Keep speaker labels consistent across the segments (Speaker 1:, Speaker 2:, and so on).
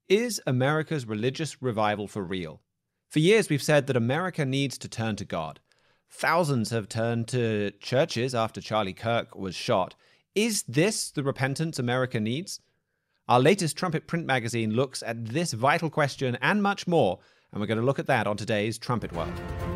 Speaker 1: Is America's religious revival for real? For years, we've said that America needs to turn to God. Thousands have turned to churches after Charlie Kirk was shot. Is this the repentance America needs? Our latest Trumpet Print magazine looks at this vital question and much more, and we're going to look at that on today's Trumpet World.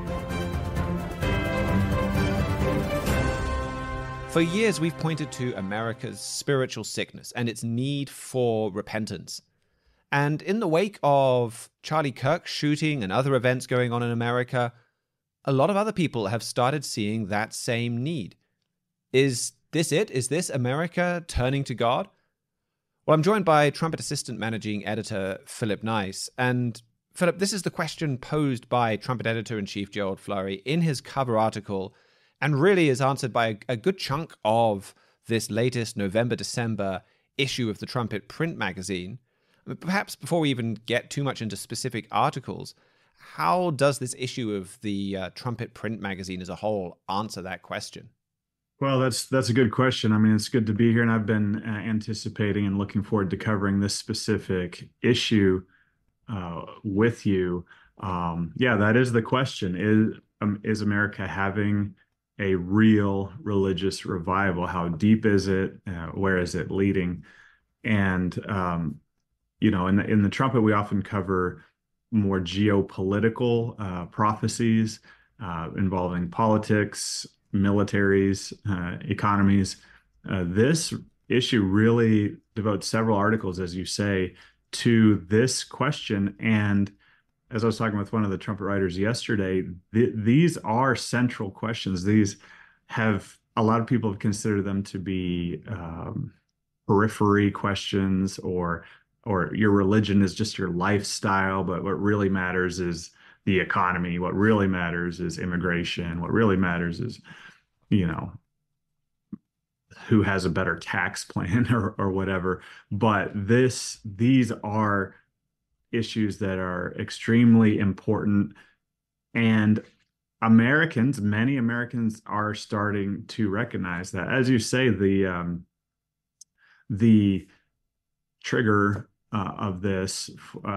Speaker 1: For years, we've pointed to America's spiritual sickness and its need for repentance. And in the wake of Charlie Kirk's shooting and other events going on in America, a lot of other people have started seeing that same need. Is this it? Is this America turning to God? Well, I'm joined by Trumpet Assistant Managing Editor Philip Nice. And Philip, this is the question posed by Trumpet Editor-in-Chief Gerald Flurry in his cover article, and really is answered by a good chunk of this latest November-December issue of the Trumpet Print magazine. Perhaps before we even get too much into specific articles, how does this issue of the Trumpet Print magazine as a whole answer that question?
Speaker 2: Well, that's a good question. I mean, it's good to be here, and I've been anticipating and looking forward to covering this specific issue with you. Yeah, that is the question. Is America having a real religious revival? How deep is it? Where is it leading? And in the Trumpet, we often cover more geopolitical prophecies involving politics, militaries, economies. This issue really devotes several articles, as you say, to this question. And as I was talking with one of the Trumpet writers yesterday, these are central questions. These have a lot of people have considered them to be periphery questions, or your religion is just your lifestyle, but what really matters is the economy. What really matters is immigration. What really matters is, who has a better tax plan or whatever. But these are issues that are extremely important. And many Americans are starting to recognize that. As you say, the trigger of this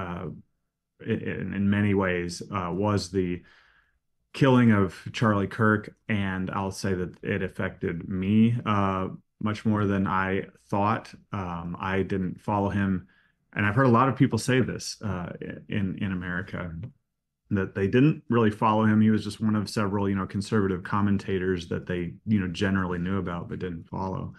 Speaker 2: in many ways was the killing of Charlie Kirk, and I'll say that it affected me much more than I thought. I didn't follow him, and I've heard a lot of people say this in America, that they didn't really follow him. He was just one of several conservative commentators that they generally knew about but didn't follow.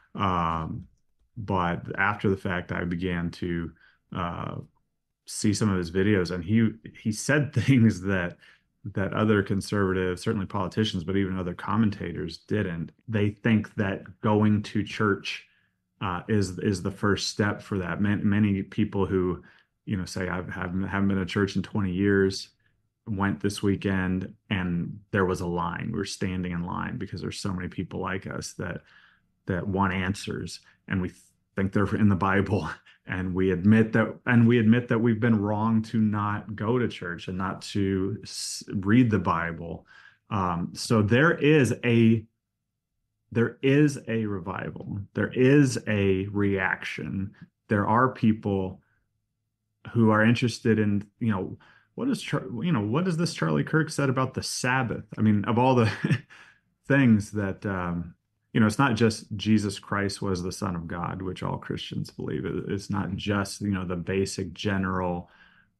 Speaker 2: But after the fact, I began to see some of his videos, and he said things that other conservatives, certainly politicians, but even other commentators didn't. They think that going to church is the first step for that. Many people who say I haven't been to church in 20 years went this weekend, and there was a line. We were standing in line because there's so many people like us that want answers, and we think they're in the Bible, and we admit that we've been wrong to not go to church and not to read the Bible. So there is a revival. There is a reaction. There are people who are interested in what does this Charlie Kirk said about the Sabbath? I mean, of all the things that it's not just Jesus Christ was the Son of God, which all Christians believe. It's not just, the basic general,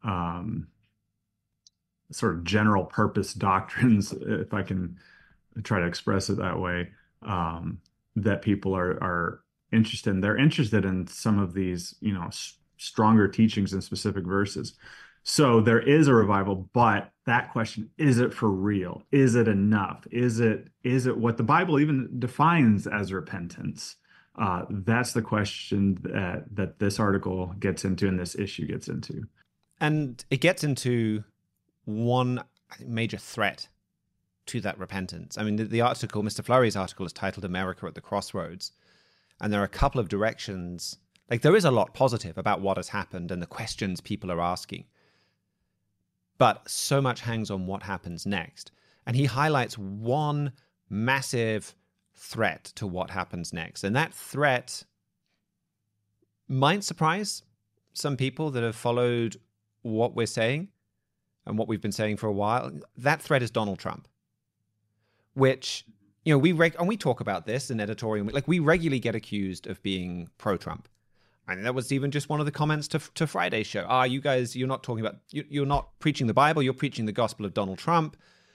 Speaker 2: sort of general purpose doctrines, if I can try to express it that way, that people are interested in. They're interested in some of these, stronger teachings in specific verses. So there is a revival, but that question, is it for real? Is it enough? Is it what the Bible even defines as repentance? That's the question that this article gets into and this issue gets into.
Speaker 1: And it gets into one major threat to that repentance. I mean, the article, Mr. Flurry's article, is titled America at the Crossroads. And there are a couple of directions. Like, there is a lot positive about what has happened and the questions people are asking. But so much hangs on what happens next. And he highlights one massive threat to what happens next. And that threat might surprise some people that have followed what we're saying and what we've been saying for a while, that threat is Donald Trump, which, we talk about this in editorial, like we regularly get accused of being pro-Trump. And that was even just one of the comments to Friday's show. You guys, you're not talking about, you're not preaching the Bible, you're preaching the gospel of Donald Trump.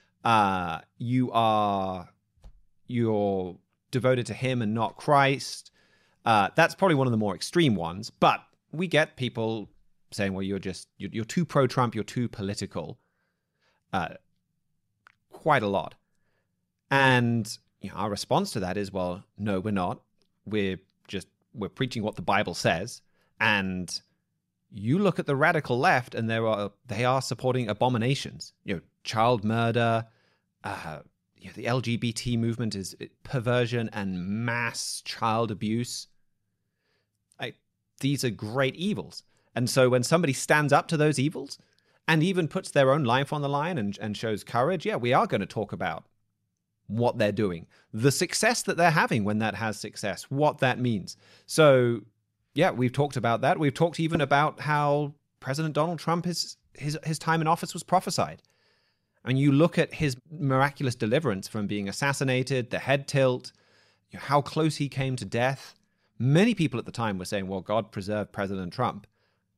Speaker 1: You're devoted to him and not Christ. That's probably one of the more extreme ones, but we get people saying, well, you're too pro-Trump, you're too political, quite a lot. And our response to that is, well, no, we're not. We're preaching what the Bible says. And you look at the radical left, and they are supporting abominations, child murder, the LGBT movement is perversion and mass child abuse. These are great evils. And so when somebody stands up to those evils and even puts their own life on the line and shows courage, we are going to talk about what they're doing, the success that they're having when that has success, what that means. So, we've talked about that. We've talked even about how President Donald Trump, his time in office was prophesied. And you look at his miraculous deliverance from being assassinated, the head tilt, how close he came to death. Many people at the time were saying, well, God preserve President Trump.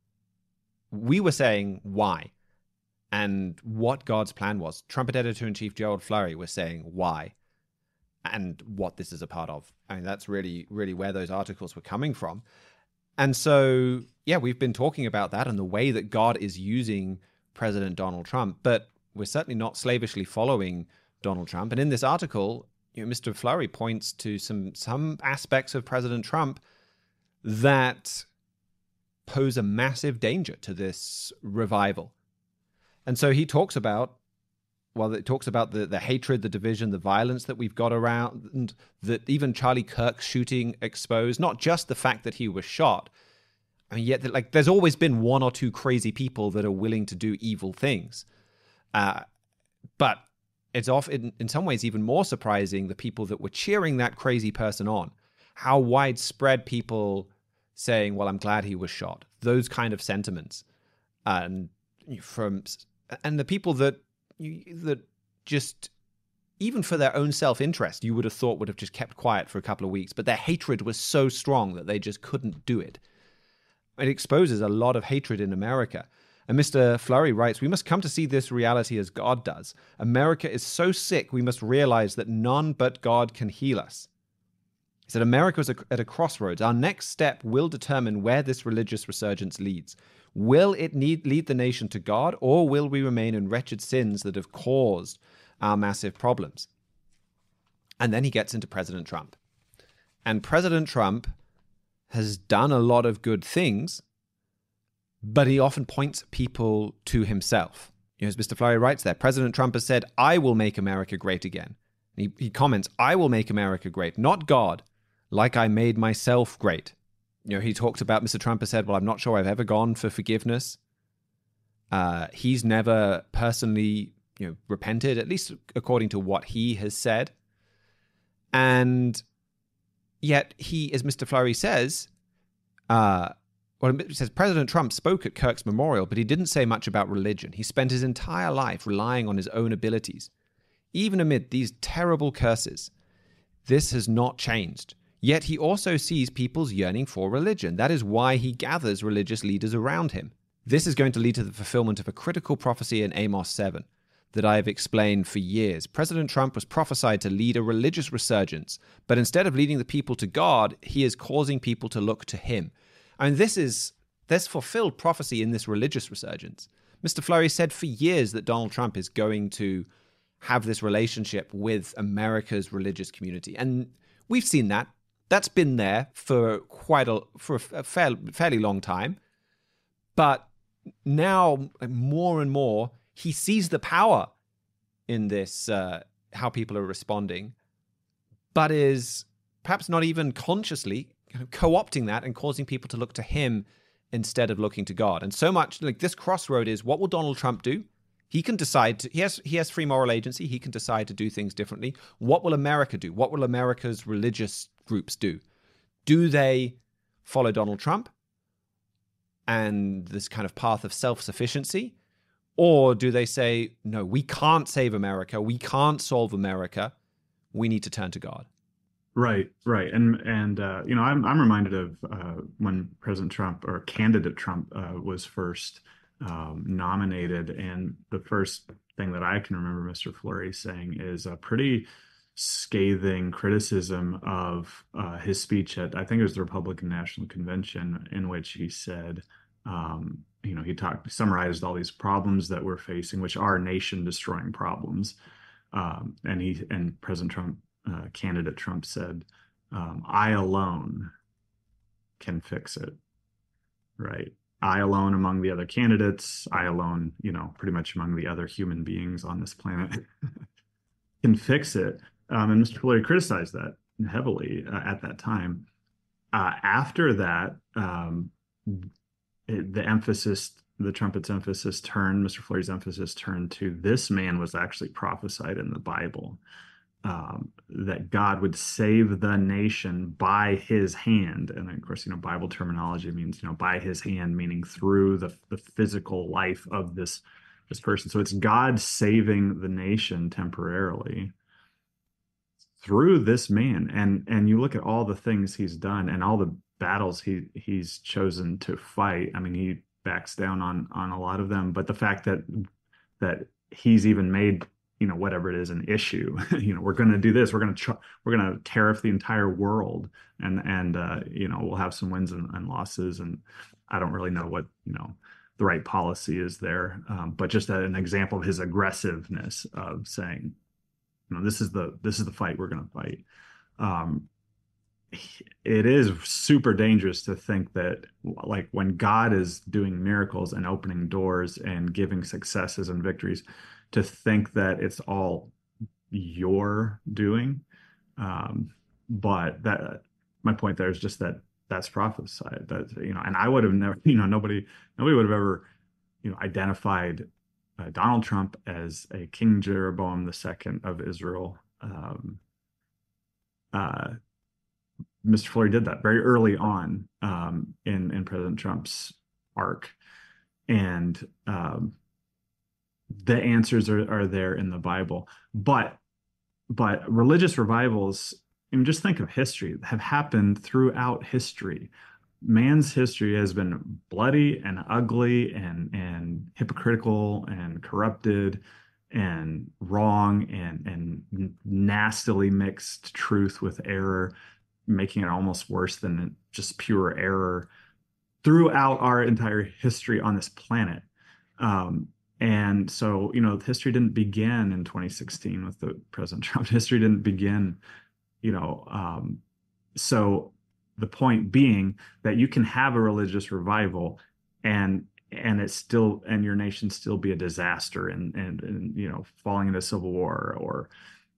Speaker 1: We were saying why and what God's plan was. Trumpet editor-in-chief Gerald Flurry was saying why and what this is a part of. I mean, that's really, really where those articles were coming from. And so, we've been talking about that and the way that God is using President Donald Trump, but we're certainly not slavishly following Donald Trump. And in this article, Mr. Flurry points to some aspects of President Trump that pose a massive danger to this revival. And so he talks about, the hatred, the division, the violence that we've got around, and that even Charlie Kirk's shooting exposed, not just the fact that he was shot. I mean, yet there's always been one or two crazy people that are willing to do evil things. But it's often, in some ways, even more surprising the people that were cheering that crazy person on. How widespread people saying, well, I'm glad he was shot. Those kind of sentiments. And the people that just, even for their own self-interest, you would have thought would have just kept quiet for a couple of weeks. But their hatred was so strong that they just couldn't do it. It exposes a lot of hatred in America. And Mr. Flurry writes, we must come to see this reality as God does. America is so sick, we must realize that none but God can heal us. He said, America is at a crossroads. Our next step will determine where this religious resurgence leads. Will it lead the nation to God, or will we remain in wretched sins that have caused our massive problems? And then he gets into President Trump. And President Trump has done a lot of good things, but he often points people to himself. As Mr. Flurry writes there, President Trump has said, I will make America great again. He comments, I will make America great, not God, like I made myself great. He talked about, Mr. Trump has said, well, I'm not sure I've ever gone for forgiveness. He's never personally, repented, at least according to what he has said. And yet he, as Mr. Flurry says, it says President Trump spoke at Kirk's memorial, but he didn't say much about religion. He spent his entire life relying on his own abilities. Even amid these terrible curses, this has not changed. Yet he also sees people's yearning for religion. That is why he gathers religious leaders around him. This is going to lead to the fulfillment of a critical prophecy in Amos 7 that I have explained for years. President Trump was prophesied to lead a religious resurgence, but instead of leading the people to God, he is causing people to look to him. I mean, there's fulfilled prophecy in this religious resurgence. Mr. Flurry said for years that Donald Trump is going to have this relationship with America's religious community. And we've seen that. That's been there for a fairly long time. But now, more and more, he sees the power in this, how people are responding, but is perhaps not even consciously co-opting that and causing people to look to him instead of looking to God. And so much like this crossroad is, what will Donald Trump do? He can decide he has free moral agency. He can decide to do things differently. What will America do? What will America's religious groups do? Do they follow Donald Trump? and this kind of path of self-sufficiency? Or do they say, no, we can't save America, we can't solve America, we need to turn to God?
Speaker 2: Right, right, and you know, I'm reminded of when President Trump or candidate Trump was first nominated, and the first thing that I can remember Mr. Fleury saying is a pretty scathing criticism of his speech at, I think it was the Republican National Convention, in which he said, you know, he summarized all these problems that we're facing, which are nation-destroying problems, and President Trump, candidate Trump said, I alone can fix it, right? I alone among the other candidates, I alone, you know, pretty much among the other human beings on this planet can fix it. And Mr. Fleury criticized that heavily at that time. After that, the emphasis, the trumpet's emphasis turned, Mr. Fleury's emphasis turned to this man was actually prophesied in the Bible, that God would save the nation by his hand. And of course, you know, Bible terminology means, you know, by his hand, meaning through the physical life of this person. So it's God saving the nation temporarily through this man. And you look at all the things he's done and all the battles he's chosen to fight. I mean, he backs down on a lot of them, but the fact that he's even made, you know, whatever it is, an issue, you know, we're going to do this, we're going to tariff the entire world, and you know, we'll have some wins and losses, and I don't really know what, you know, the right policy is there, but just an example of his aggressiveness of saying, you know, this is the fight we're going to fight. It is super dangerous to think that, like, when God is doing miracles and opening doors and giving successes and victories, to think that it's all your doing. But that, my point there is just that that's prophesied, that, you know, and I would have never, you know, nobody would have ever, you know, identified Donald Trump as a King Jeroboam II of Israel. Mr. Fleury did that very early on, in President Trump's arc, and the answers are there in the Bible. But religious revivals, I mean, just think of history, have happened throughout history. Man's history has been bloody and ugly and hypocritical and corrupted and wrong and nastily mixed truth with error, making it almost worse than just pure error throughout our entire history on this planet. And so, you know, history didn't begin in 2016 with the President Trump. History didn't begin, you know, so the point being that you can have a religious revival and it's still, and your nation still be a disaster and you know, falling into civil war or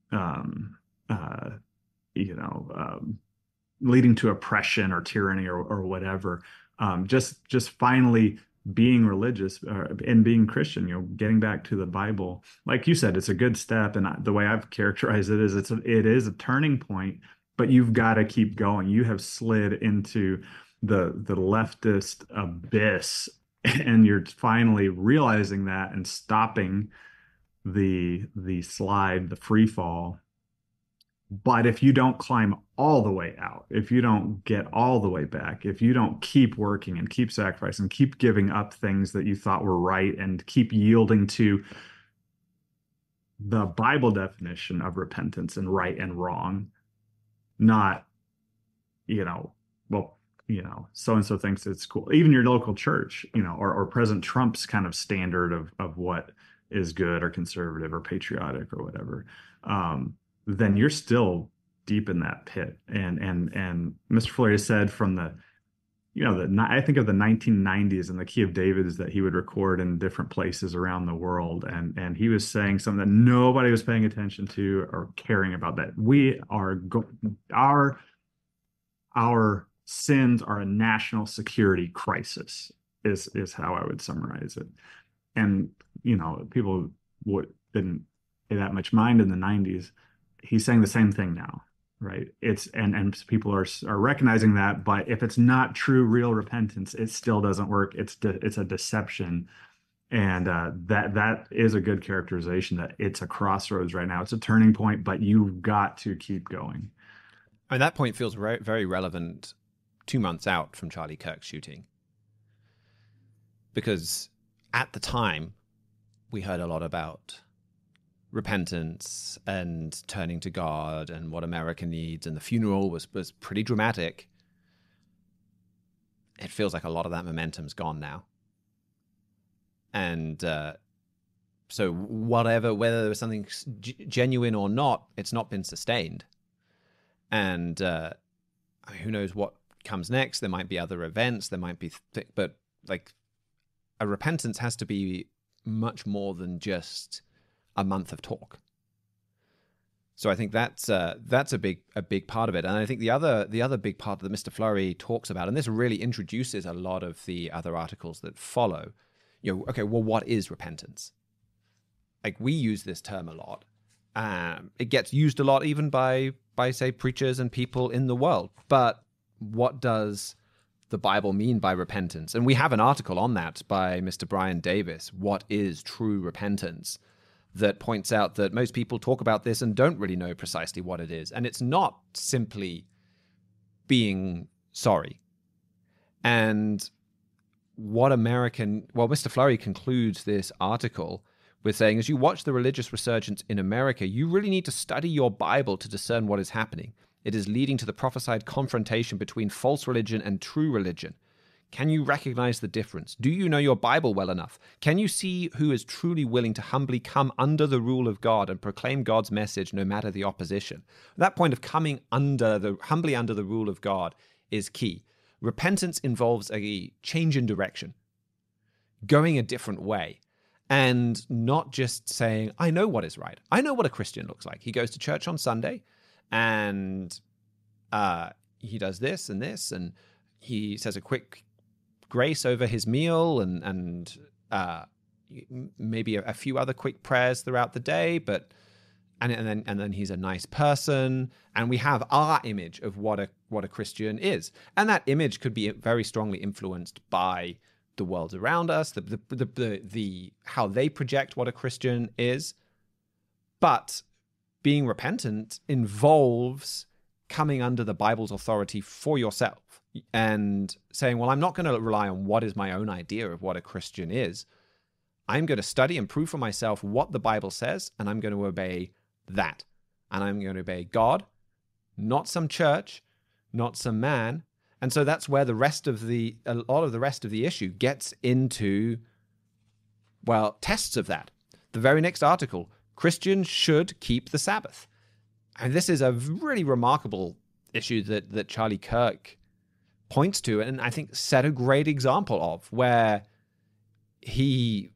Speaker 2: you know, leading to oppression or tyranny or whatever. Just finally being religious and being Christian, you know, getting back to the Bible, like you said, it's a good step. And the way I've characterized it is it is a turning point, but you've got to keep going. You have slid into the leftist abyss, and you're finally realizing that and stopping the slide, the free fall. But if you don't climb all the way out, if you don't get all the way back, if you don't keep working and keep sacrificing, keep giving up things that you thought were right, and keep yielding to the Bible definition of repentance and right and wrong, not, you know, well, you know, so-and-so thinks it's cool. Even your local church, you know, or President Trump's kind of standard of what is good or conservative or patriotic or whatever, then you're still deep in that pit. And Mr. Fleury said from the, you know, I think of the 1990s and the Key of David is that he would record in different places around the world. And he was saying something that nobody was paying attention to or caring about, that we are, our sins are a national security crisis is how I would summarize it. And, you know, people didn't pay that much mind in the 90s. He's saying the same thing now. right? It's and people are recognizing that, but if it's not true, real repentance, it still doesn't work. It's a deception, and that is a good characterization that it's a crossroads right now. It's a turning point, but you've got to keep going.
Speaker 1: And that point feels very, very relevant 2 months out from Charlie Kirk's shooting. Because at the time, we heard a lot about repentance and turning to God and what America needs, and the funeral was pretty dramatic. It feels like a lot of that momentum's gone now. And so whether there was something genuine or not, it's not been sustained. And I mean, who knows what comes next? There might be other events. There might be, but like a repentance has to be much more than just a month of talk. So I think that's a big part of it. And I think the other big part that Mr. Flurry talks about, and this really introduces a lot of the other articles that follow. Okay, well, what is repentance? Like, we use this term a lot. It gets used a lot even by say preachers and people in the world. But what does the Bible mean by repentance? And we have an article on that by Mr. Brian Davis, What is True Repentance, that points out that most people talk about this and don't really know precisely what it is. And it's not simply being sorry. And Mr. Flurry concludes this article with saying, as you watch the religious resurgence in America, you really need to study your Bible to discern what is happening. It is leading to the prophesied confrontation between false religion and true religion. Can you recognize the difference? Do you know your Bible well enough? Can you see who is truly willing to humbly come under the rule of God and proclaim God's message no matter the opposition? That point of coming humbly under the rule of God is key. Repentance involves a change in direction, going a different way, and not just saying, I know what is right. I know what a Christian looks like. He goes to church on Sunday, and he does this, and he says a quick grace over his meal, and maybe a few other quick prayers throughout the day, and then he's a nice person, and we have our image of what a Christian is, and that image could be very strongly influenced by the world around us, the how they project what a Christian is. But being repentant involves coming under the Bible's authority for yourself and saying, well, I'm not going to rely on what is my own idea of what a Christian is. I'm going to study and prove for myself what the Bible says, and I'm going to obey that. And I'm going to obey God, not some church, not some man. And so that's where a lot of the rest of the issue gets into, well, tests of that. The very next article, Christians should keep the Sabbath. And this is a really remarkable issue that Charlie Kirk points to, and I think set a great example of, where he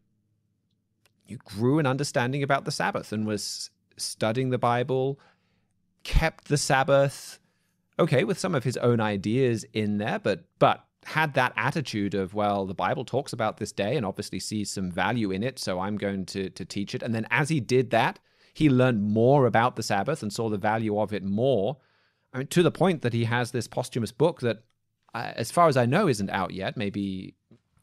Speaker 1: grew an understanding about the Sabbath and was studying the Bible, kept the Sabbath, okay, with some of his own ideas in there, but had that attitude of, well, the Bible talks about this day and obviously sees some value in it, so I'm going to teach it. And then as he did that, he learned more about the Sabbath and saw the value of it more. I mean, to the point that he has this posthumous book that, as far as I know, isn't out yet. Maybe.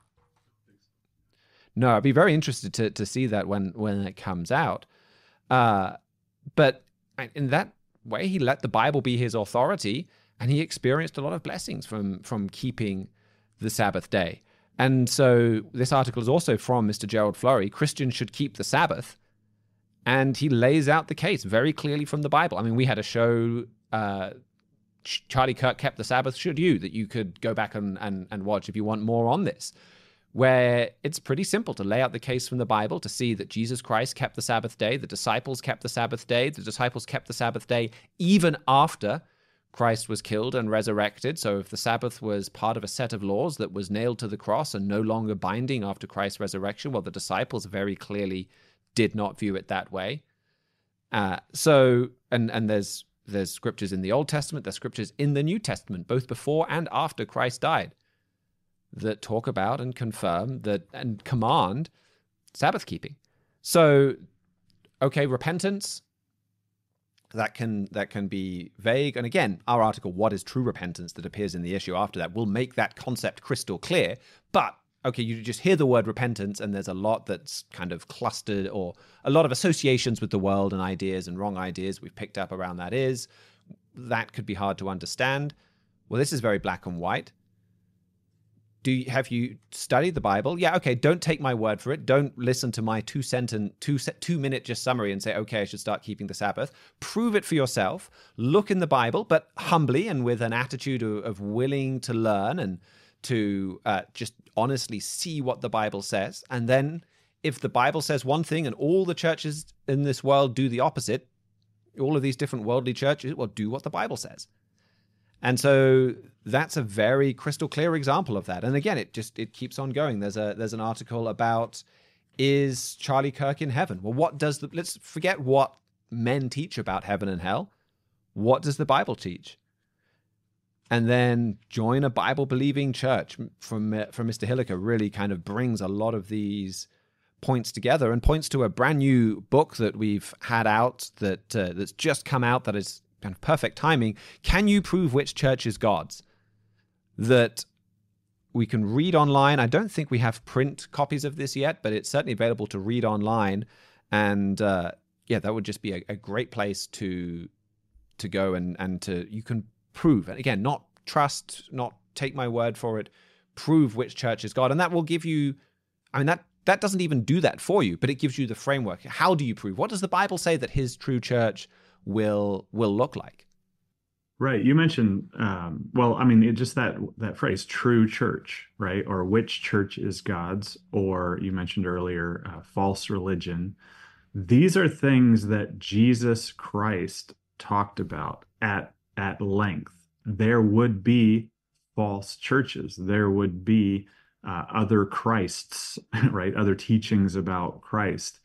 Speaker 1: No, I'd be very interested to see that when it comes out. But in that way, he let the Bible be his authority, and he experienced a lot of blessings from keeping the Sabbath day. And so this article is also from Mr. Gerald Flurry. Christians should keep the Sabbath. And he lays out the case very clearly from the Bible. I mean, we had a show, Charlie Kirk Kept the Sabbath, Should You, that you could go back and watch if you want more on this, where it's pretty simple to lay out the case from the Bible to see that Jesus Christ kept the Sabbath day, the disciples kept the Sabbath day, the disciples kept the Sabbath day even after Christ was killed and resurrected. So if the Sabbath was part of a set of laws that was nailed to the cross and no longer binding after Christ's resurrection, well, the disciples very clearly did not view it that way. So there's scriptures in the Old Testament, there's scriptures in the New Testament, both before and after Christ died, that talk about and confirm that and command Sabbath keeping. So, okay, repentance, that can be vague. And again, our article, What is True Repentance, that appears in the issue after that, will make that concept crystal clear. But okay, you just hear the word repentance and there's a lot that's kind of clustered, or a lot of associations with the world and ideas and wrong ideas we've picked up around that could be hard to understand. Well, this is very black and white. Have you studied the Bible? Yeah, okay, don't take my word for it. Don't listen to my 2-minute just summary and say, okay, I should start keeping the Sabbath. Prove it for yourself. Look in the Bible, but humbly and with an attitude of willing to learn and to just honestly see what the Bible says. And then if the Bible says one thing and all the churches in this world do the opposite, all of these different worldly churches, well, do what the Bible says. And so that's a very crystal clear example of that. And again, it keeps on going. There's an article about, is Charlie Kirk in heaven? Well, let's forget what men teach about heaven and hell. What does the Bible teach? And then join a Bible-believing church from Mr. Hilliker really kind of brings a lot of these points together and points to a brand new book that we've had out that's just come out that is kind of perfect timing. Can you prove which church is God's? That we can read online. I don't think we have print copies of this yet, but it's certainly available to read online. And that would just be a great place to go and you can prove. And again, not trust, not take my word for it, prove which church is God. And that will give you, that doesn't even do that for you, but it gives you the framework. How do you prove? What does the Bible say that his true church will look like?
Speaker 2: Right. You mentioned, just that phrase, true church, right? Or which church is God's, or you mentioned earlier, false religion. These are things that Jesus Christ talked about at length. There would be false churches. There would be other Christs, right? Other teachings about Christ.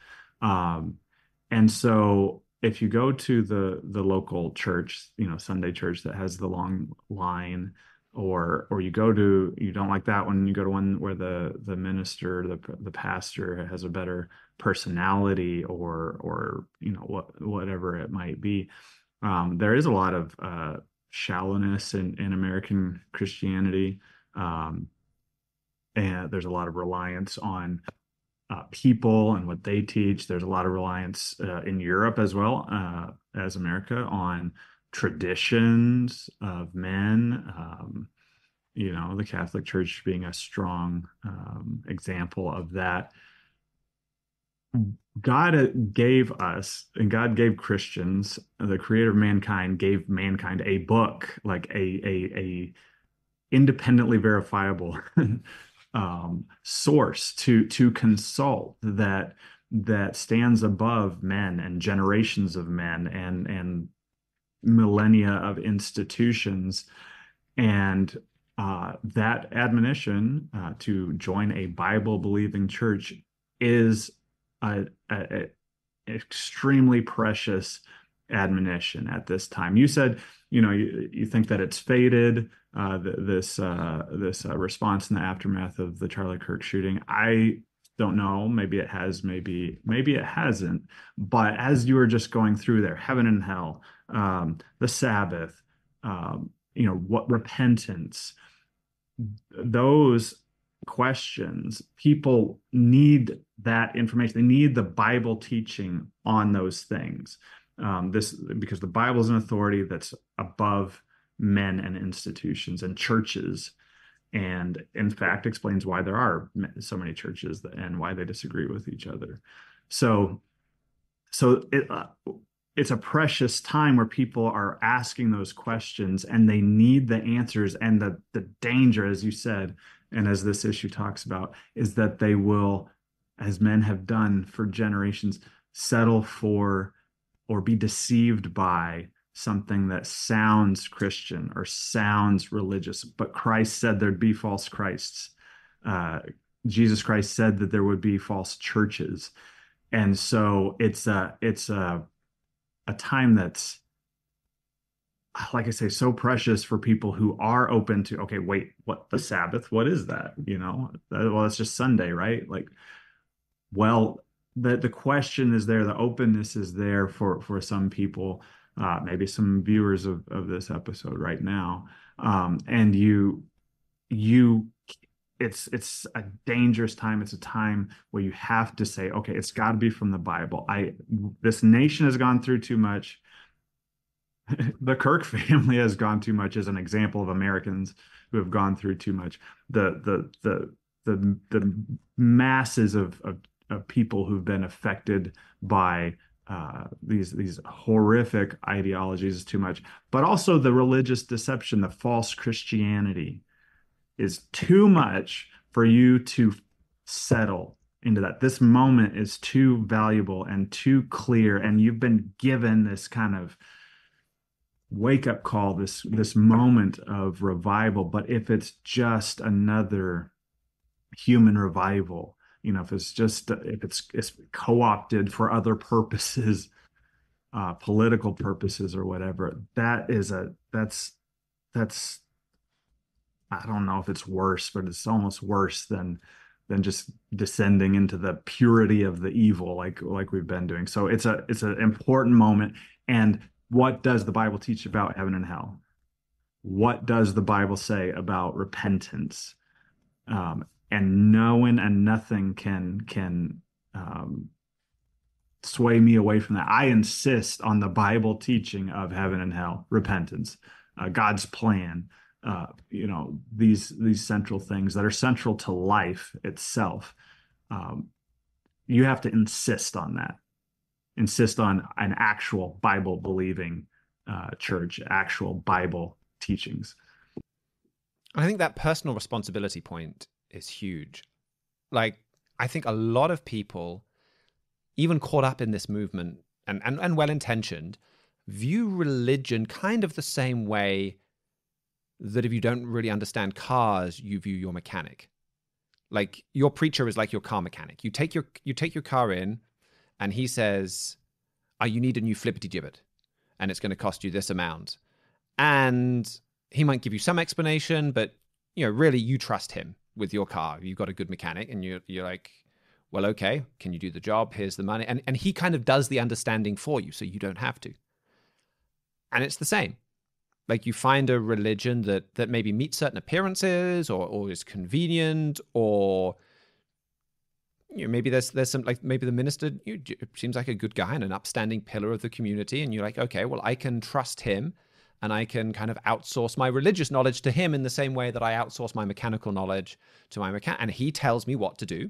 Speaker 2: And so if you go to the local church, Sunday church that has the long line, or you don't like that one, you go to one where the minister, the pastor has a better personality, or whatever it might be. There is a lot of shallowness in American Christianity, and there's a lot of reliance on people and what they teach. There's a lot of reliance in Europe as well as America on traditions of men. The Catholic Church being a strong example of that. God gave us, and God gave Christians, the creator of mankind, gave mankind a book, like a independently verifiable source to consult that stands above men and generations of men and millennia of institutions. And that admonition to join a Bible-believing church is a extremely precious admonition at this time. You said, you think that it's faded, this response in the aftermath of the Charlie Kirk shooting. I don't know. Maybe it has, maybe it hasn't. But as you were just going through there, heaven and hell, the Sabbath, what repentance, those questions, people need that information. They need the Bible teaching on those things. Because the Bible is an authority that's above men and institutions and churches, and in fact explains why there are so many churches and why they disagree with each other. So it's a precious time where people are asking those questions and they need the answers. And the danger, as you said, and as this issue talks about, is that they will, as men have done for generations, settle for or be deceived by something that sounds Christian or sounds religious. But Christ said there'd be false Christs. Jesus Christ said that there would be false churches. And so it's a time that's, like I say, so precious for people who are open to, okay, wait, what, the Sabbath? What is that? Well, it's just Sunday, right? Like, well, the question is there, the openness is there for some people maybe some viewers of this episode right now. And you it's a dangerous time. It's a time where you have to say, okay, it's got to be from the Bible. This nation has gone through too much. The Kirk family has gone too much as an example of Americans who have gone through too much. The masses of people who've been affected by these horrific ideologies is too much, but also the religious deception, the false Christianity is too much for you to settle into that. This moment is too valuable and too clear, and you've been given this kind of wake up call, this moment of revival. But if it's just another human revival, if it's co-opted for other purposes, political purposes or whatever, that's I don't know if it's worse, but it's almost worse than just descending into the purity of the evil like we've been doing. So it's an important moment. And what does the Bible teach about heaven and hell? What does the Bible say about repentance? And no one and nothing can sway me away from that. I insist on the Bible teaching of heaven and hell, repentance, God's plan, these central things that are central to life itself. You have to insist on that. Insist on an actual Bible believing church, actual Bible teachings.
Speaker 1: I think that personal responsibility point is huge. Like, I think a lot of people, even caught up in this movement and well-intentioned, view religion kind of the same way that if you don't really understand cars, you view your mechanic. Like, your preacher is like your car mechanic. You take your car in, and he says, "Oh, you need a new flippity gibbet, and it's going to cost you this amount." And he might give you some explanation, but really, you trust him with your car. You've got a good mechanic, and you're like, "Well, okay, can you do the job? Here's the money," and he kind of does the understanding for you, so you don't have to. And it's the same. Like, you find a religion that maybe meets certain appearances or is convenient, or maybe there's some, like, maybe the minister seems like a good guy and an upstanding pillar of the community, and you're like, okay, well, I can trust him, and I can kind of outsource my religious knowledge to him in the same way that I outsource my mechanical knowledge to my mechanic, and he tells me what to do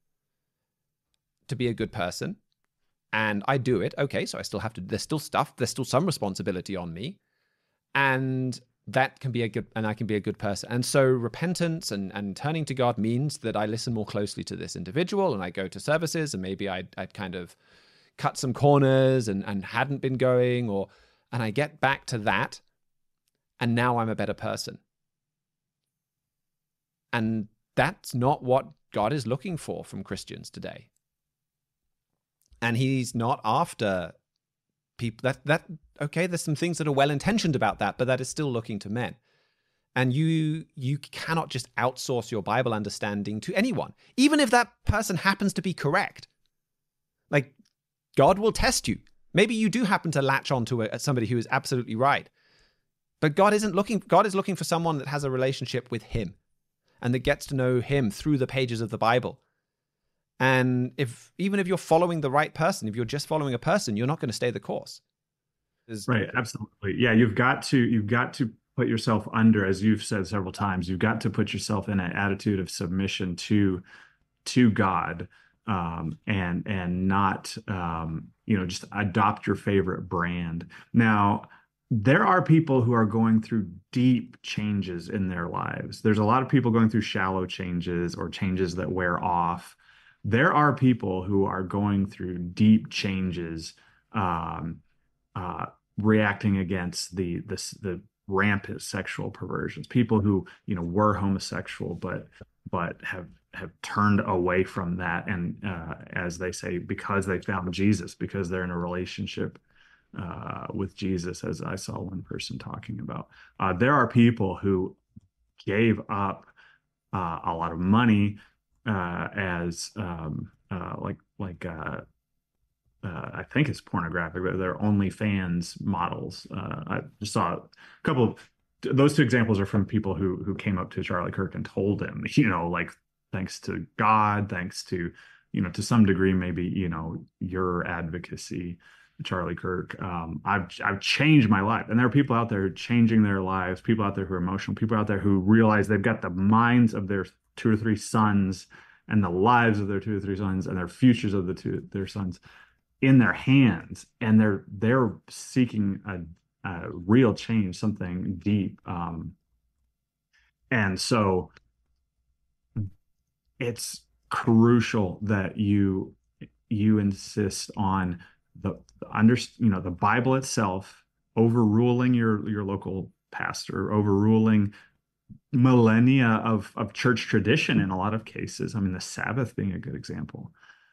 Speaker 1: to be a good person, and I do it. Okay, so I still have to. There's still some responsibility on me. And that can be and I can be a good person. And so repentance and turning to God means that I listen more closely to this individual, and I go to services, and maybe I'd kind of cut some corners and hadn't been going, and I get back to that, and now I'm a better person. And that's not what God is looking for from Christians today. And he's not after people okay, there's some things that are well-intentioned about that, but that is still looking to men. And you cannot just outsource your Bible understanding to anyone, even if that person happens to be correct. Like, God will test you. Maybe you do happen to latch onto somebody who is absolutely right. But God is looking for someone that has a relationship with him and that gets to know him through the pages of the Bible. And even if you're following the right person, if you're just following a person, you're not going to stay the course.
Speaker 2: Right, absolutely. Yeah, you've got to put yourself under, as you've said several times, you've got to put yourself in an attitude of submission to God, and not just adopt your favorite brand. Now, there are people who are going through deep changes in their lives. There's a lot of people going through shallow changes or changes that wear off. There are people who are going through deep changes, reacting against the rampant sexual perversions. People who were homosexual, but have turned away from that, and as they say, because they found Jesus, because they're in a relationship with Jesus, as I saw one person talking about. There are people who gave up a lot of money, as I think it's pornographic, but they're OnlyFans models. I just saw a couple of those two examples are from people who came up to Charlie Kirk and told him, like thanks to God, thanks to, to some degree, maybe, your advocacy, Charlie Kirk, I've changed my life. And there are people out there changing their lives, people out there who are emotional, people out there who realize they've got the minds of their two or three sons and the lives of their two or three sons and their futures of their sons in their hands, and they're seeking a real change, something deep. And so it's crucial that you insist on the Bible itself overruling your local pastor, overruling millennia of church tradition in a lot of cases. I mean, the Sabbath being a good example.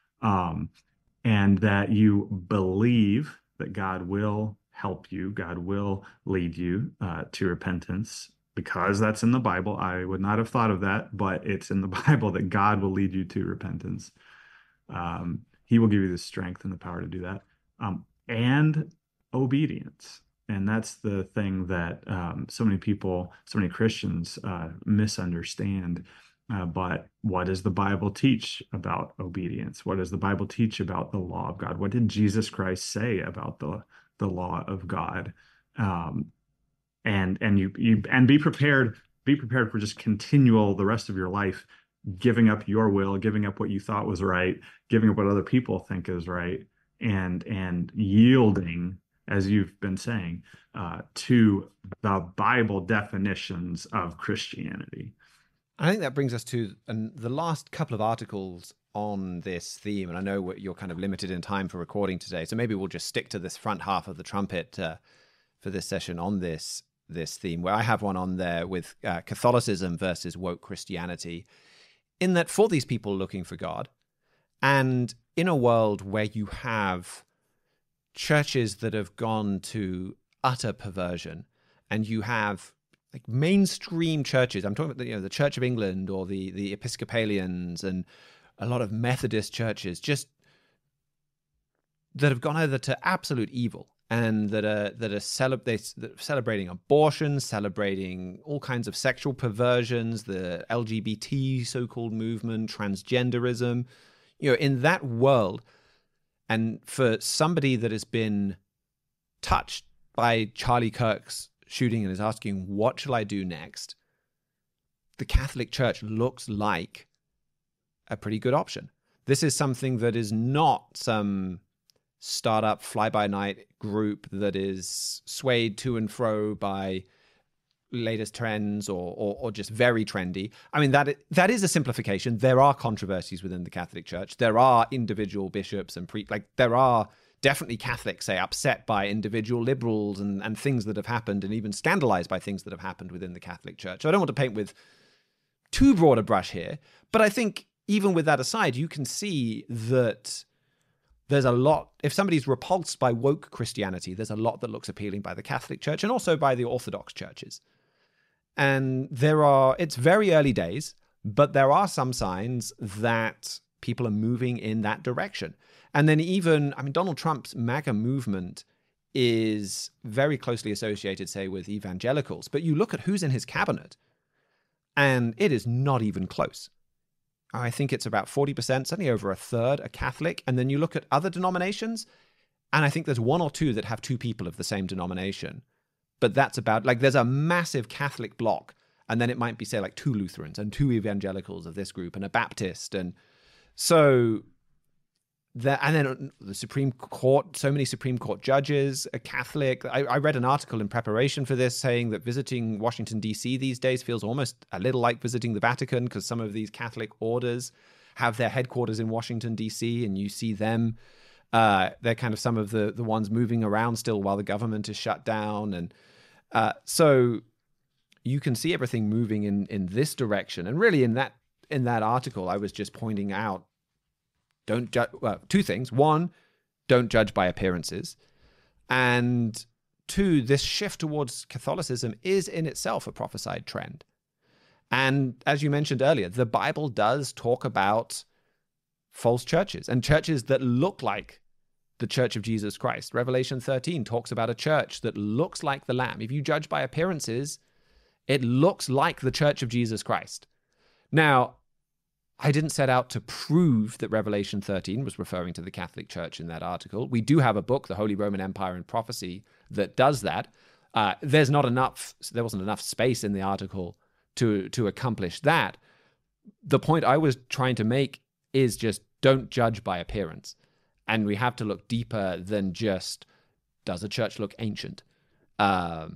Speaker 2: And that you believe that God will help you, God will lead you to repentance, because that's in the Bible. I would not have thought of that, but it's in the Bible that God will lead you to repentance. He will give you the strength and the power to do that, and obedience. And that's the thing that so many people, so many Christians misunderstand. But what does the Bible teach about obedience? What does the Bible teach about the law of God? What did Jesus Christ say about the law of God? And be prepared for just continual the rest of your life giving up your will, giving up what you thought was right, giving up what other people think is right, and yielding, as you've been saying, to the Bible definitions of Christianity.
Speaker 1: I think that brings us to the last couple of articles on this theme. And I know you're kind of limited in time for recording today, so maybe we'll just stick to this front half of the trumpet for this session on this theme, where I have one on there with Catholicism versus woke Christianity, in that for these people looking for God, and in a world where you have churches that have gone to utter perversion, and you have like mainstream churches, I'm talking about the Church of England or the Episcopalians and a lot of Methodist churches, just that have gone over to absolute evil, and that are celebrating abortion, celebrating all kinds of sexual perversions, the LGBT so-called movement, transgenderism, in that world. And for somebody that has been touched by Charlie Kirk's shooting and is asking, what shall I do next? The Catholic Church looks like a pretty good option. This is something that is not some startup fly-by-night group that is swayed to and fro by latest trends or just very trendy. I mean, that is a simplification. There are controversies within the Catholic Church. There are individual bishops and there are definitely Catholics, say, upset by individual liberals and things that have happened, and even scandalized by things that have happened within the Catholic Church. So I don't want to paint with too broad a brush here, but I think even with that aside, you can see that there's a lot, if somebody's repulsed by woke Christianity, there's a lot that looks appealing by the Catholic Church and also by the Orthodox churches. And it's very early days, but there are some signs that people are moving in that direction. And then Donald Trump's MAGA movement is very closely associated, say, with evangelicals. But you look at who's in his cabinet, and it is not even close. I think it's about 40%, certainly over a third, are Catholic. And then you look at other denominations, and I think there's one or two that have two people of the same denomination. But that's about, there's a massive Catholic block, and then it might be, say, like 2 Lutherans and 2 evangelicals of this group and a Baptist. And so and then the Supreme Court, so many Supreme Court judges are Catholic. I read an article in preparation for this saying that visiting Washington, D.C. these days feels almost a little like visiting the Vatican, because some of these Catholic orders have their headquarters in Washington, D.C., and you see them. They're kind of some of the ones moving around still while the government is shut down. And so you can see everything moving in this direction. And really in that article, I was just pointing out, don't judge. Well, 2 things. 1, don't judge by appearances. And 2, this shift towards Catholicism is in itself a prophesied trend. And as you mentioned earlier, the Bible does talk about false churches and churches that look like the Church of Jesus Christ. Revelation 13 talks about a church that looks like the Lamb. If you judge by appearances, it looks like the Church of Jesus Christ. Now, I didn't set out to prove that Revelation 13 was referring to the Catholic Church in that article. We do have a book, The Holy Roman Empire and Prophecy, that does that. There wasn't enough space in the article to accomplish that. The point I was trying to make is just don't judge by appearance. And we have to look deeper than just, does a church look ancient? Does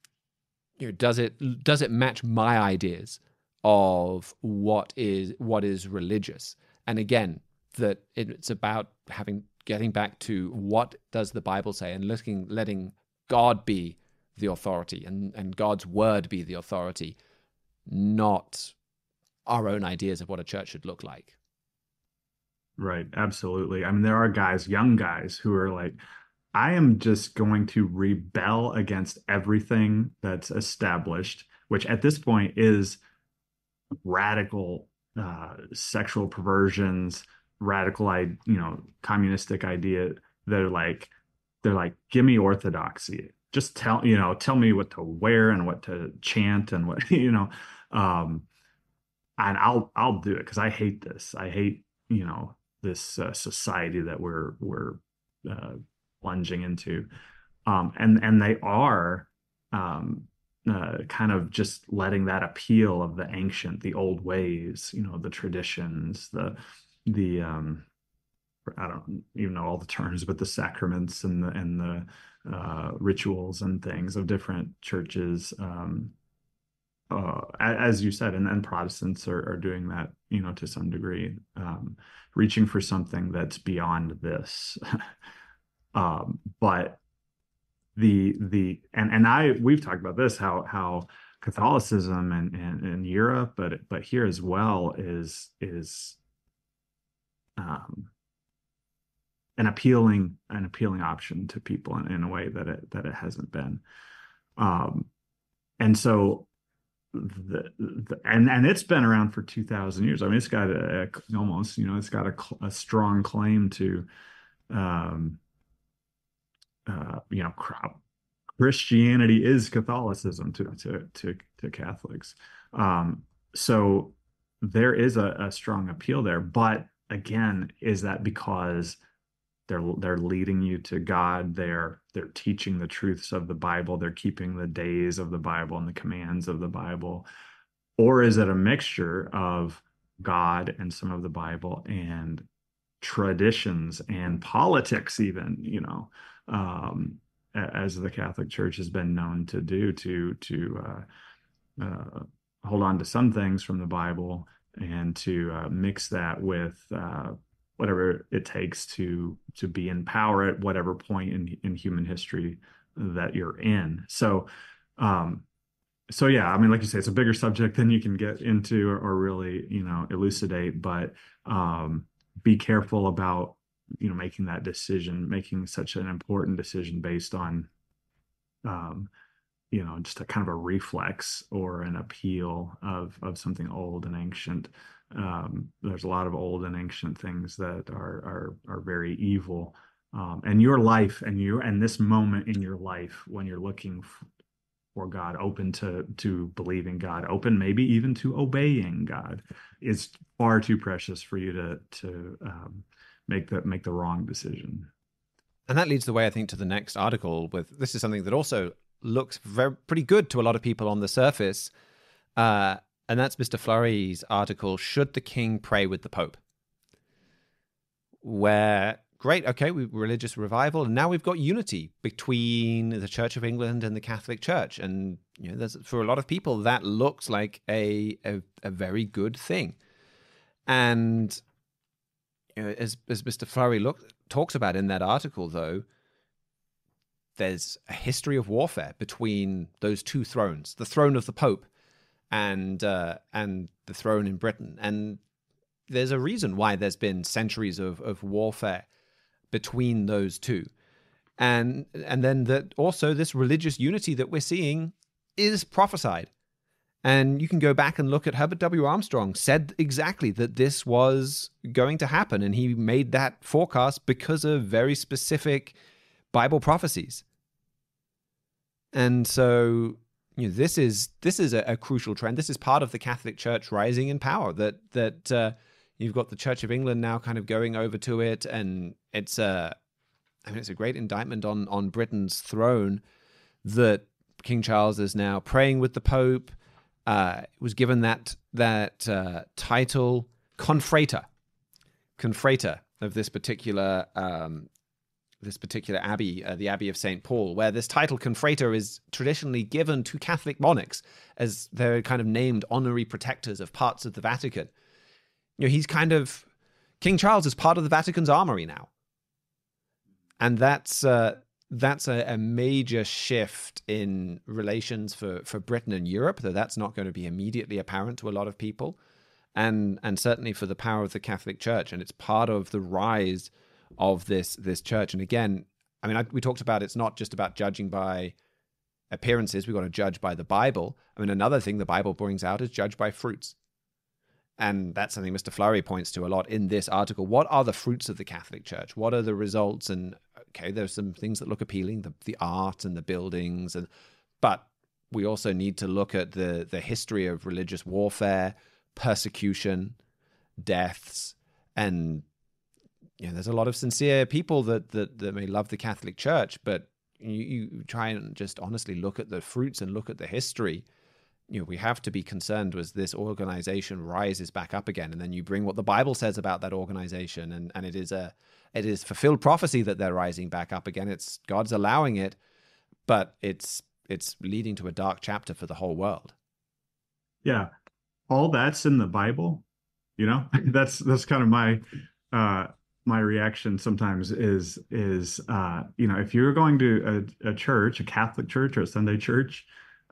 Speaker 1: it match my ideas of what is religious? And again, that it's about getting back to what does the Bible say, and letting God be the authority and God's word be the authority, not our own ideas of what a church should look like.
Speaker 2: Right, absolutely. I mean, there are young guys who are like, I am just going to rebel against everything that's established, which at this point is radical sexual perversions, radical, communistic idea. They're like, give me orthodoxy. Just tell me what to wear and what to chant and what, and I'll do it because I hate this. I hate, this society that we're plunging into. And they are kind of just letting that appeal of the ancient, the old ways, the traditions, the I don't even know all the terms, but the sacraments and the rituals and things of different churches. As you said, and Protestants are doing that, to some degree, reaching for something that's beyond this. But we've talked about this, how Catholicism in Europe, but here as well is an appealing option to people in a way that it hasn't been. And so and it's been around for 2,000 years. I mean, it's got it's got a strong claim to, Christianity is Catholicism to Catholics. So there is a strong appeal there. But again, is that because they're leading you to God? They're teaching the truths of the Bible. They're keeping the days of the Bible and the commands of the Bible. Or is it a mixture of God and some of the Bible and traditions and politics even, as the Catholic Church has been known to do, to hold on to some things from the Bible and to mix that with whatever it takes to be in power at whatever point in human history that you're in. So yeah, I mean, like you say, it's a bigger subject than you can get into or really, elucidate, but be careful about, making that decision, making such an important decision based on, just a kind of a reflex or an appeal of something old and ancient. There's a lot of old and ancient things that are very evil. And your life and this moment in your life when you're looking for God, open to believing God, open maybe even to obeying God, is far too precious for you to make the wrong decision.
Speaker 1: And that leads the way, I think, to the next article. This is something that also looks pretty good to a lot of people on the surface. And that's Mr. Fleury's article, Should the King Pray with the Pope? Where, great, okay, religious revival, and now we've got unity between the Church of England and the Catholic Church. And for a lot of people, that looks like a very good thing. And as Mr. Fleury talks about in that article, though, there's a history of warfare between those two thrones, the throne of the Pope and the throne in Britain. And there's a reason why there's been centuries of warfare between those two. And then that also this religious unity that we're seeing is prophesied. And you can go back and look at Herbert W. Armstrong said exactly that this was going to happen. And he made that forecast because of very specific Bible prophecies. And so, this is a crucial trend. This is part of the Catholic Church rising in power. That you've got the Church of England now kind of going over to it, and it's a great indictment on Britain's throne that King Charles is now praying with the Pope. Was given that title, confrater of this particular abbey, the Abbey of St. Paul, where this title confrater is traditionally given to Catholic monarchs as they're kind of named honorary protectors of parts of the Vatican. He's kind of, King Charles is part of the Vatican's armory now. And that's a major shift in relations for Britain and Europe, though that's not going to be immediately apparent to a lot of people, and certainly for the power of the Catholic Church. And it's part of the rise of this church. And again, we talked about it's not just about judging by appearances. We've got to judge by the Bible. Another thing the Bible brings out is judge by fruits. And that's something Mr. Flurry points to a lot in this article. What are the fruits of the Catholic Church? What are the results? And okay, there's some things that look appealing, the art and the buildings, but we also need to look at the history of religious warfare, persecution, deaths, and there's a lot of sincere people that may love the Catholic Church, but you try and just honestly look at the fruits and look at the history. We have to be concerned as this organization rises back up again, and then you bring what the Bible says about that organization, and it is fulfilled prophecy that they're rising back up again. It's God's allowing it, but it's leading to a dark chapter for the whole world.
Speaker 2: Yeah, all that's in the Bible. That's kind of my reaction sometimes is if you're going to a church, a Catholic church or a Sunday church,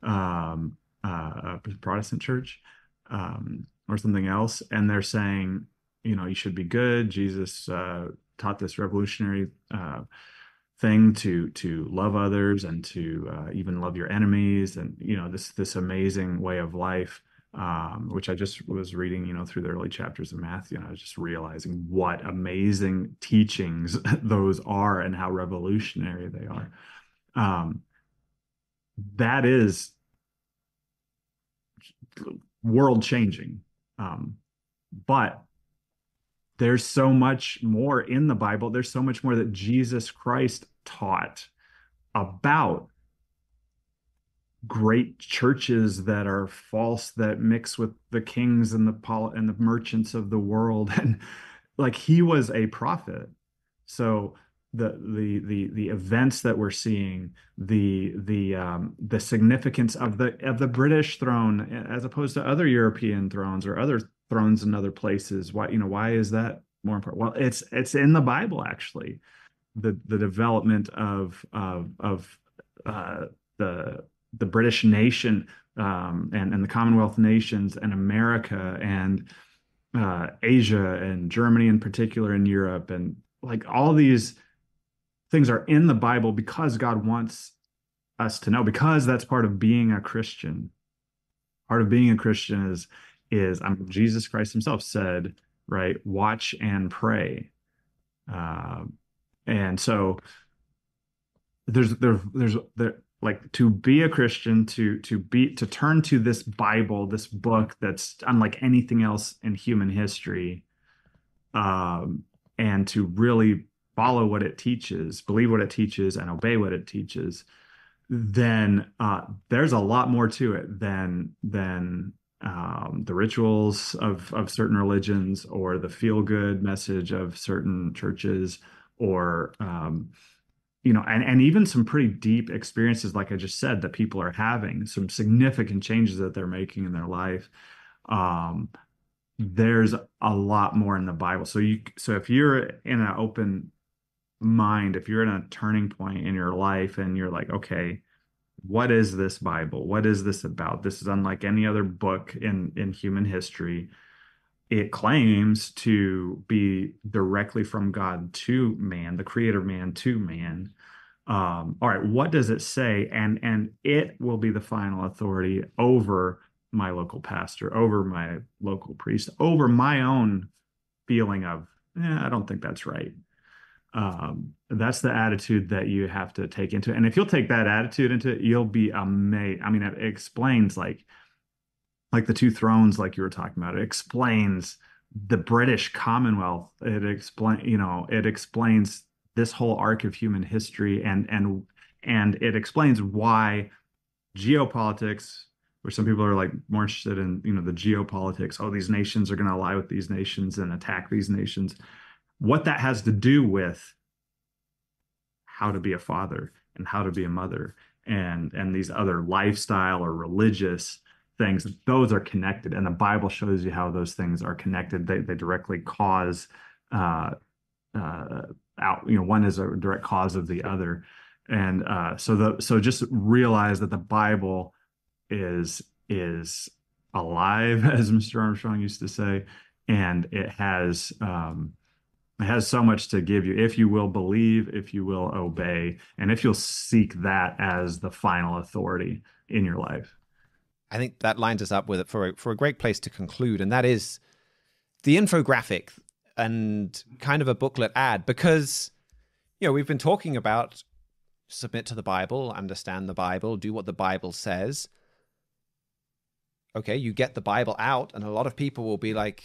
Speaker 2: a Protestant church, or something else, and they're saying, you should be good. Jesus taught this revolutionary thing to love others and to even love your enemies, and this amazing way of life, which I just was reading, through the early chapters of Matthew, and I was just realizing what amazing teachings those are and how revolutionary they are. That is world changing. But there's so much more in the Bible. There's so much more that Jesus Christ taught about great churches that are false, that mix with the kings and the merchants of the world. And he was a prophet. So the events that we're seeing, the significance of the British throne as opposed to other European thrones or other thrones in other places. Why is that more important? Well, it's in the Bible, actually. The development of the British nation, and the Commonwealth nations and America and Asia and Germany in particular, and Europe, and all these things are in the Bible because God wants us to know, because that's part of being a Christian. Part of being a Christian is Jesus Christ himself said, right, watch and pray. And so there's to be a Christian, to turn to this Bible, this book that's unlike anything else in human history, and to really follow what it teaches, believe what it teaches, and obey what it teaches, then there's a lot more to it than the rituals of certain religions, or the feel-good message of certain churches, or and even some pretty deep experiences, like I just said, that people are having, some significant changes that they're making in their life. There's a lot more in the Bible. So if you're in an open mind, if you're in a turning point in your life and you're like, okay, what is this Bible? What is this about? This is unlike any other book in human history. It claims to be directly from God to man, the creator man to man. All right, what does it say? And it will be the final authority over my local pastor, over my local priest, over my own feeling of, I don't think that's right. That's the attitude that you have to take into it. And if you'll take that attitude into it, you'll be amazed. I mean, it explains like the two thrones, like you were talking about. It explains the British Commonwealth. It explains this whole arc of human history, and it explains why geopolitics, where some people are like more interested in, the geopolitics. Oh, these nations are going to ally with these nations and attack these nations. What that has to do with how to be a father and how to be a mother, and these other lifestyle or religious things, those are connected, and the Bible shows you how those things are connected. They directly cause one is a direct cause of the other. And so just realize that the Bible is alive, as Mr. Armstrong used to say, and it has so much to give you if you will believe, if you will obey, and if you'll seek that as the final authority in your life.
Speaker 1: I think that lines us up with it for a great place to conclude, and that is the infographic and kind of a booklet ad, because we've been talking about submit to the Bible, understand the Bible, do what the Bible says. Okay, you get the Bible out, and a lot of people will be like,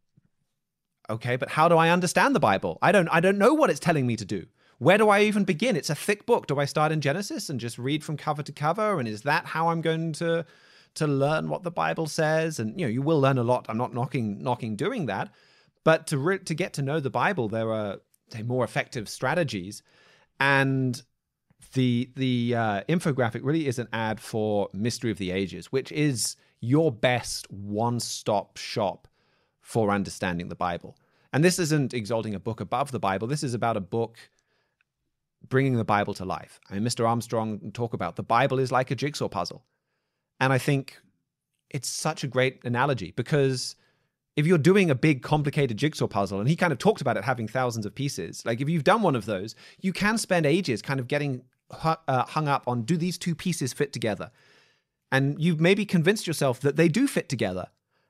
Speaker 1: okay, but how do I understand the Bible? I don't know what it's telling me to do. Where do I even begin? It's a thick book. Do I start in Genesis and just read from cover to cover? And is that how I'm going to learn what the Bible says? And you will learn a lot. I'm not knocking doing that, but to get to know the Bible, there are more effective strategies. And the infographic really is an ad for Mystery of the Ages, which is your best one-stop shop for understanding the Bible. And this isn't exalting a book above the Bible. This is about a book bringing the Bible to life. I mean, Mr. Armstrong talk about the Bible is like a jigsaw puzzle. And I think it's such a great analogy, because if you're doing a big, complicated jigsaw puzzle, and he kind of talked about it having thousands of pieces, like if you've done one of those, you can spend ages kind of getting hung up on, do these two pieces fit together? And you've maybe convinced yourself that they do fit together.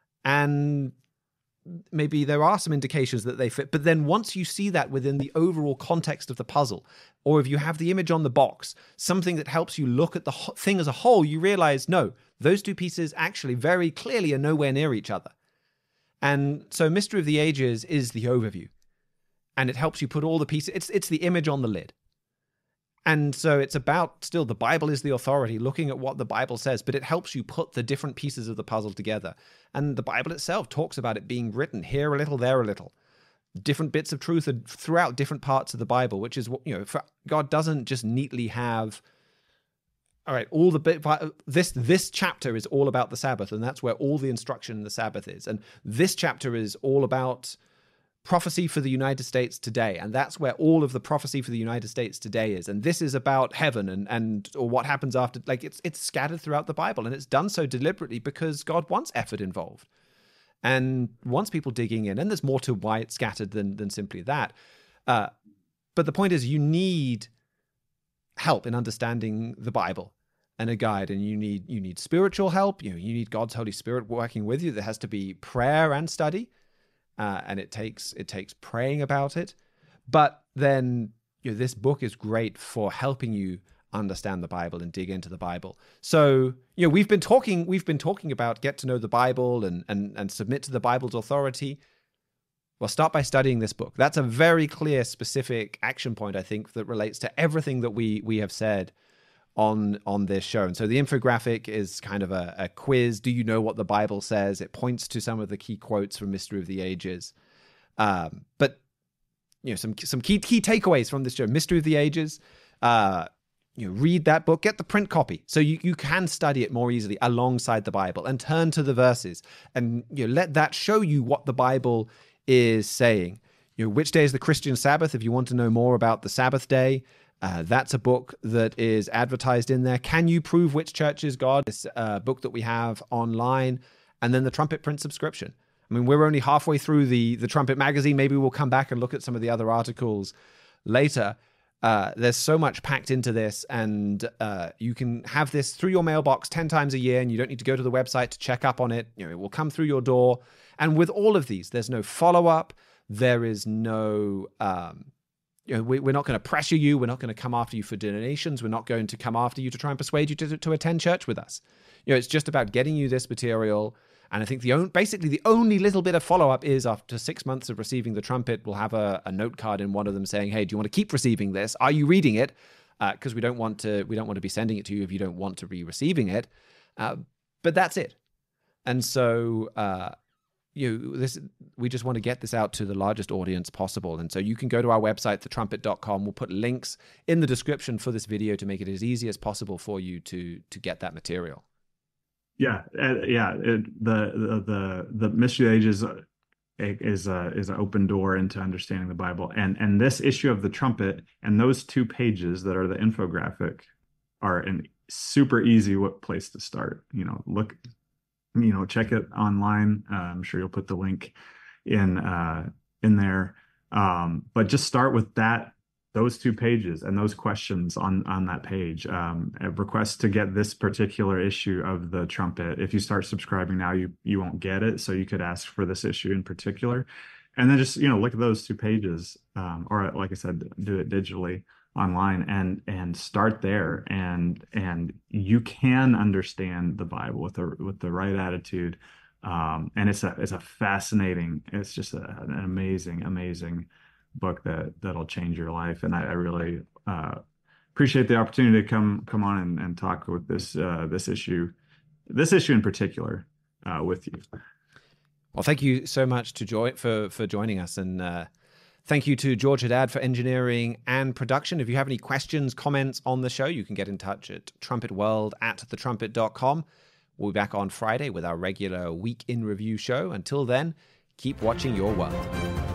Speaker 1: And maybe there are some indications that they fit. But then once you see that within the overall context of the puzzle, or if you have the image on the box, something that helps you look at the thing as a whole, you realize, no, those two pieces actually very clearly are nowhere near each other. And so Mystery of the Ages is the overview. And it helps you put all the pieces, it's the image on the lid. And so it's about, still, the Bible is the authority, looking at what the Bible says, but it helps you put the different pieces of the puzzle together. And the Bible itself talks about it being written here a little, there a little. Different bits of truth are throughout different parts of the Bible, which is what, God doesn't just neatly have, all right, all the bit, this chapter is all about the Sabbath, and that's where all the instruction in the Sabbath is. And this chapter is all about prophecy for the United States today, and that's where all of the prophecy for the United States today is. And this is about heaven or what happens after. Like it's scattered throughout the Bible, and it's done so deliberately because God wants effort involved and wants people digging in. And there's more to why it's scattered than simply that. But the point is, you need help in understanding the Bible and a guide, and you need spiritual help. You need God's Holy Spirit working with you. There has to be prayer and study. And it takes praying about it. But then this book is great for helping you understand the Bible and dig into the Bible. So we've been talking about get to know the Bible and submit to the Bible's authority. Well, start by studying this book. That's a very clear, specific action point, I think, that relates to everything that we have said on this show. And so the infographic is kind of a quiz. Do you know what the Bible says? It points to some of the key quotes from Mystery of the Ages. But some key takeaways from this show. Mystery of the Ages. Read that book, get the print copy, so you can study it more easily alongside the Bible, and turn to the verses, and let that show you what the Bible is saying. Which day is the Christian Sabbath? If you want to know more about the Sabbath day, that's a book that is advertised in there. Can you prove which church is God? It's a book that we have online. And then the Trumpet print subscription. I mean, we're only halfway through the Trumpet magazine. Maybe we'll come back and look at some of the other articles later. There's so much packed into this, and you can have this through your mailbox 10 times a year, and you don't need to go to the website to check up on it. It will come through your door. And with all of these, there's no follow-up. There is no... we're not going to pressure you. We're not going to come after you for donations. We're not going to come after you to try and persuade you to attend church with us. It's just about getting you this material. And I think basically the only little bit of follow-up is after 6 months of receiving the trumpet, we'll have a note card in one of them saying, hey, do you want to keep receiving this? Are you reading it? Because we don't want to be sending it to you if you don't want to be receiving it. But that's it. And so we just want to get this out to the largest audience possible. And so you can go to our website, thetrumpet.com. We'll put links in the description for this video to make it as easy as possible for you to get that material.
Speaker 2: Yeah, the Mystery of the Ages is an open door into understanding the Bible, and this issue of the trumpet and those 2 pages that are the infographic are a super easy place to start. Check it online. I'm sure you'll put the link in there, but just start with those 2 pages and those questions on that page. A request to get this particular issue of the trumpet. If you start subscribing now, you won't get it. So you could ask for this issue in particular. And then just, look at those 2 pages, or like I said, do it digitally online and start there. And you can understand the Bible with the right attitude. And it's fascinating, it's just an amazing book that'll change your life. And I really appreciate the opportunity to come on and talk with this issue in particular with you.
Speaker 1: Well, thank you so much for joining us, and thank you to George Haddad for engineering and production. If you have any questions, comments on the show, you can get in touch at trumpetworld@thetrumpet.com. We'll be back on Friday with our regular Week in Review show. Until then, keep watching your world.